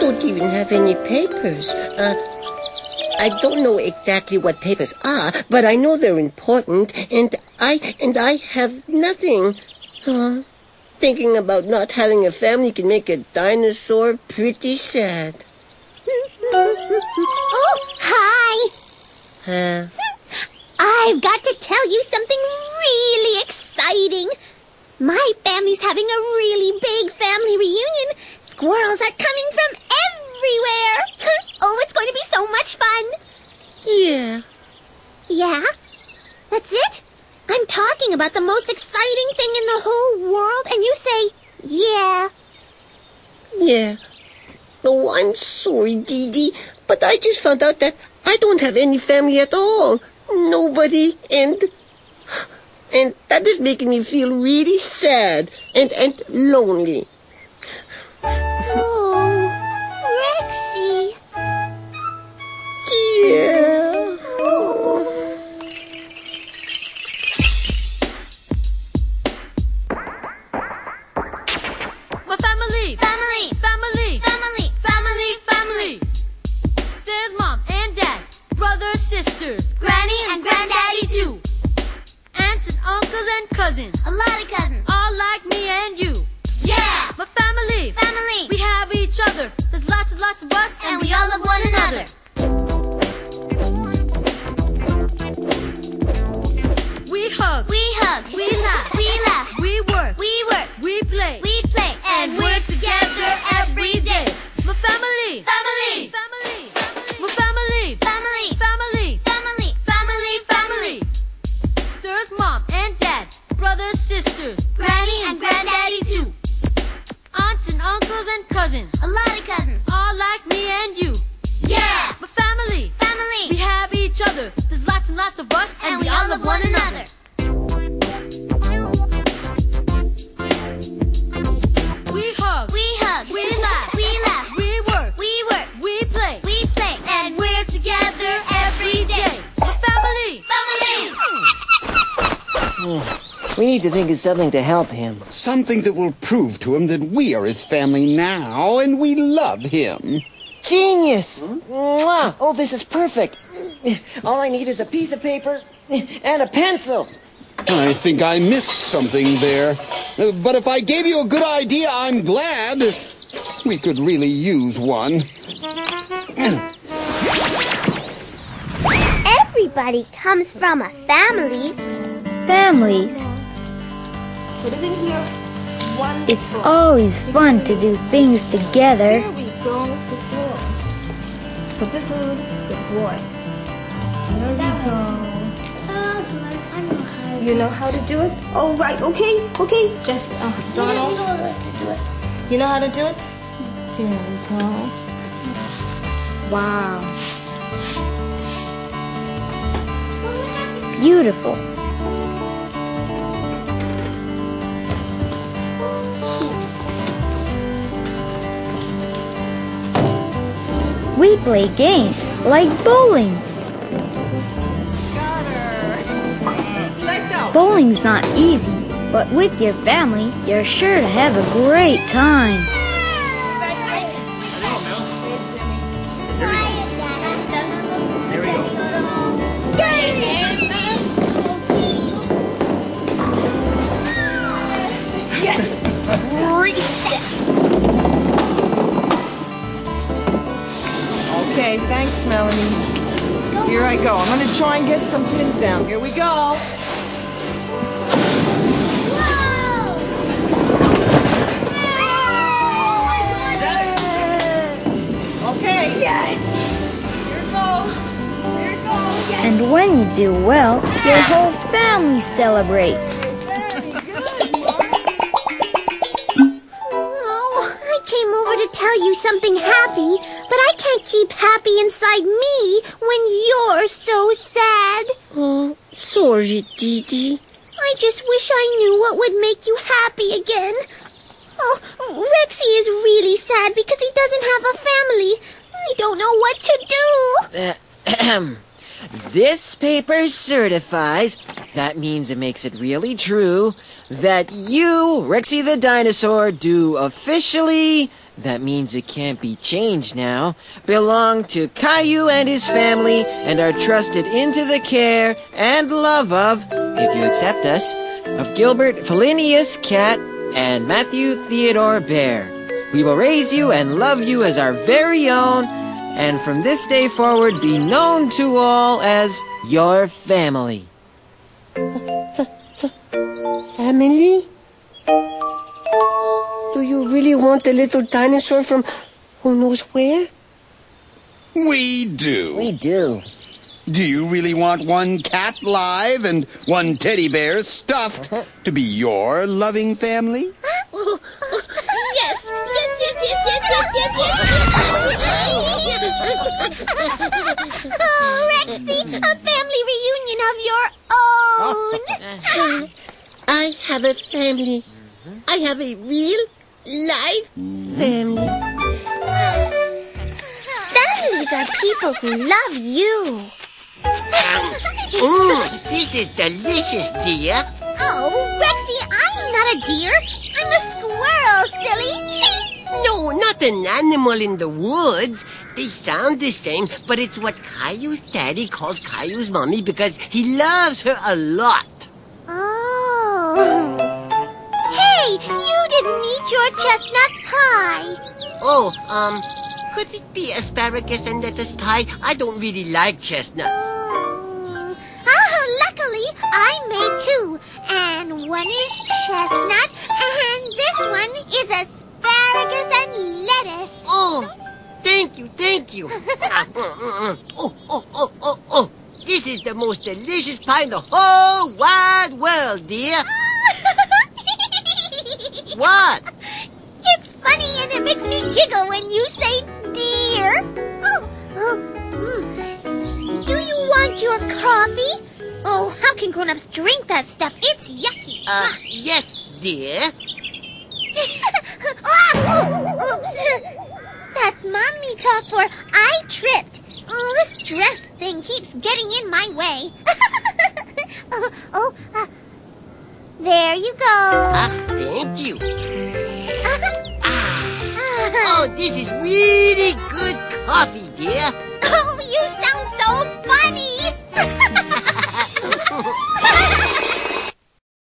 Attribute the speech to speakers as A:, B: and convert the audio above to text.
A: don't even have any papers. I don't know exactly what papers are, but I know they're important, and I have nothing. Thinking about not having a family can make a dinosaur pretty sad.
B: Oh, hi. I've got to tell you something really exciting. My family's having a really big family reunion. Squirrels are coming from everywhere. Oh, it's going to be so much fun.
A: Yeah.
B: Yeah? That's it? I'm talking about the most exciting thing in the whole world, and you say, yeah.
A: Yeah. Oh, I'm sorry, Dee Dee, but I just found out that I don't have any family at all. Nobody, and that is making me feel really sad and lonely.
B: Oh, Rexy.
A: Yeah.
B: Oh.
C: My family. Family. There's mom and dad, brothers, sisters,
B: Granny and Granddaddy too.
C: aunts and uncles and cousins,
B: A lot of cousins.
C: all like me and you.
B: Yeah.
C: My family. We have each other. There's lots and lots of us,
B: And we all love one another.
C: We hug.
B: We laugh.
C: We work. We play.
B: And we're together every day.
C: My family. My family. Family. There's mom and dad, brothers, sisters,
B: Granny and Granddaddy too.
C: aunts and uncles and cousins,
B: A lot of cousins.
C: all like me and you.
B: Yeah.
C: My family. We have each other. There's lots and lots of us,
B: And we all love one another.
C: We hug.
B: We laugh.
C: We work. We play.
B: And we're together every day.
C: My family.
D: We need to think of something to help him.
E: Something that will prove to him that we are his family now and we love him.
D: Genius! Mwah! Oh, this is perfect. All I need is a piece of paper and a pencil.
E: I think I missed something there. But if I gave you a good idea, I'm glad. We could really use one.
B: Everybody comes from a family.
F: Families.
G: Put it in here. One.
F: It's always fun to do things together.
G: There we go. Good boy. Put the food. Good boy. There we go. You know how to do it? Oh, right. Okay. Just, Donald. You know how to do it? There we go.
F: Wow. Beautiful. We play games like bowling. Bowling's not easy, but with your family, you're sure to have a great time.
B: Yes! Reset!
G: Okay, thanks, Melanie. Here I go. I'm going to try and get some pins down. Here we go. Okay.
B: Yes!
G: Here it goes.
F: And when you do well, your whole family celebrates.
B: Oh, I came over to tell you something happy, but I can't keep happy inside me when you're so sad.
A: Oh, sorry, Dee Dee.
B: I just wish I knew what would make you happy again. Oh, Rexy is really sad because he doesn't have a family. I don't know what to do.
D: This paper certifies, that means it makes it really true, that you, Rexy the dinosaur, do officially that means it can't be changed now, belong to Caillou and his family and are trusted into the care and love of, if you accept us, of Gilbert Phineas Cat and Matthew Theodore Bear. We will raise you and love you as our very own, and from this day forward be known to all as your family.
A: Family? Do you really want the little dinosaur from who knows where?
E: We do.
A: We do.
E: Do you really want one cat live and one teddy bear stuffed to be your loving family?
B: Yes! Oh, Rexy, a family reunion of your own!
A: I have a family. I have a real, live family.
F: Families are people who love you.
A: This is delicious, dear.
B: Oh, Rexy, I'm not a deer. I'm a squirrel, silly.
A: No, not an animal in the woods. They sound the same, but it's what Caillou's daddy calls Caillou's mommy because he loves her a lot.
B: Oh. Hey, you didn't eat your chestnut pie.
A: Oh, could it be asparagus and lettuce pie? I don't really like chestnuts.
B: Luckily, I made two. And one is chestnut, and this one is asparagus and lettuce.
A: Oh, thank you. Oh. This is the most delicious pie in the whole wide world, dear. What?
B: It's funny and it makes me giggle when you say dear. Do you want your coffee? Oh, how can grown-ups drink that stuff? It's yucky.
A: Yes, dear.
B: Oops. That's mommy talk for I tripped. Oh, this dress thing keeps getting in my way. There you go.
A: Thank you. Oh, this is really good coffee, dear.